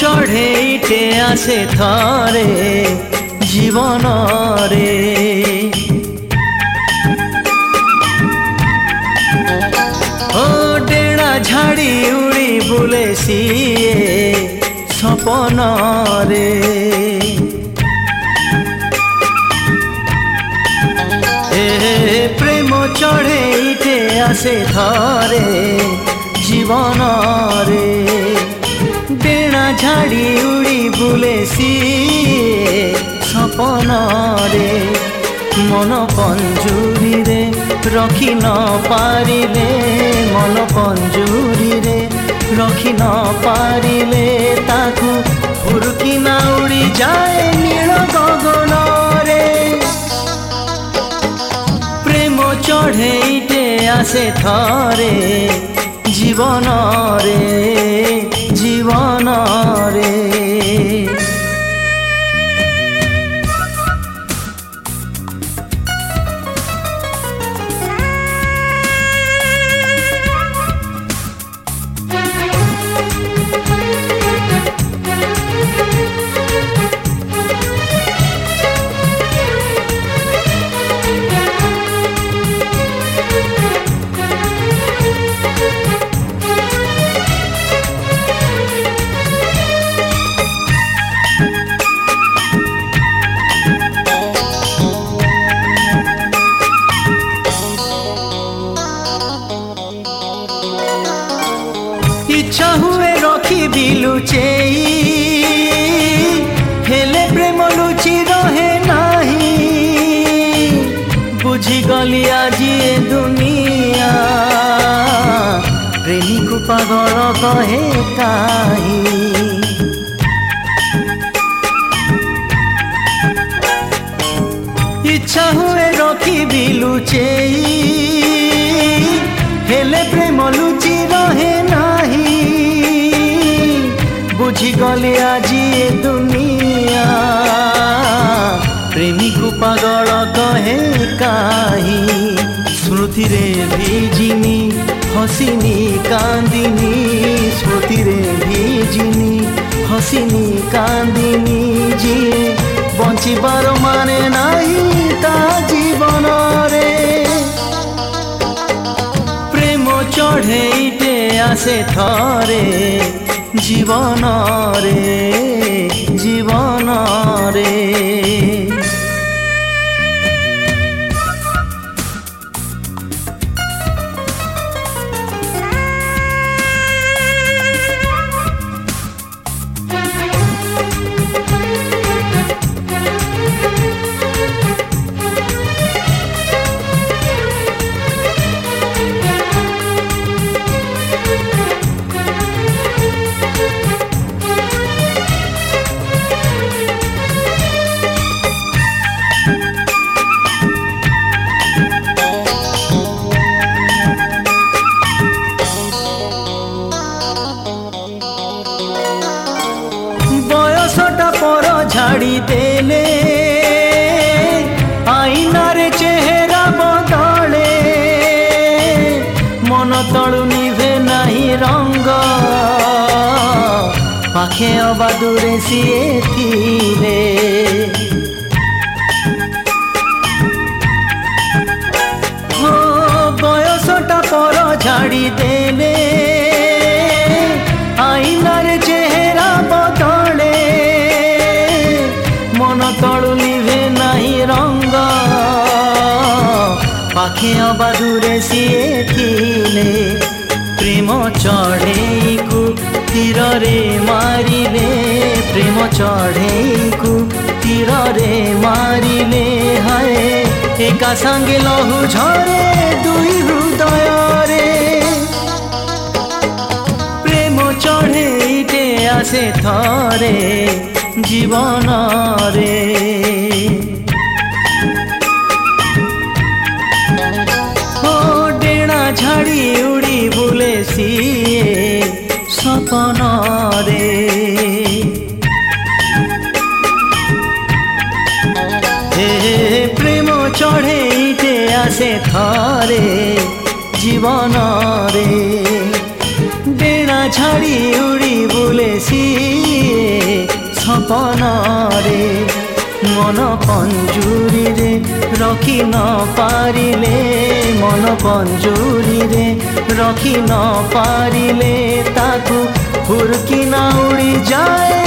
चढ़ेईटे आसे थरे जीवन रे ओ डेणा झाड़ी उड़ी बुले सीए सपन रे प्रेम चढ़ेईटे आसे थरे जीवन रे डेणा झाड़ी उड़ी बुले सीए सपन रे मन पंजुरी रे रखी न पारिले मन पंजुरी रे रखी न पारिले ताकू फुरकी ना उड़ी जाए नील गगन रे प्रेम चढ़ेईटे आसे थरे जीवन रे जीवन रे इच्छा हुए रखी भी लुचेई हेले प्रेम लुचि रहे नाही बुझी गली आज ए दुनिया प्रेमी को पागल कहे काई इच्छा हुए रखी भी लुचेई हेले प्रेम लुचि रहे नाही बुझी गली आज ए दुनिया प्रेमी को पागल कहे काई स्मृति रे भीजिनी हसिनी कांदिनी स्मृति रे भीजिनी हसिनी कांदिनी जी बंचिबार माने नाही ता जीवन रे चढ़ेईटे आसे थरे जीवन रे जीवन रे पर झाड़ी देले आईनारे चेहरा बदले मन तलु निभे नहीं रंग पाखे अबा दूरे सीए थिले हो बयसटा पर झाड़ी देले आईनारे चेहरा बदले मन तलु निभे नहीं रंग पाखे अबा दूरे सीए थिले प्रेम चढ़ेई को तीर रे मारिले प्रेम चढ़ेई को तीर रे मारिले हाय एका संगे लहू झरे दुई हृदय रे प्रेम चढ़ेईटे आसे थरे जीवन रे ओ डेणा झाड़ी उड़ी बुले सीए सपन रे हे प्रेम चढ़ेईटे आसे थरे जीवन रे डेणा छाड़ी उड़ी बुले सिए सपन रे मन पंजुरी रे रखी न पारिले मन पंजुरी रे रखी न पारिले ताकू हुरकी ना उड़ी जाए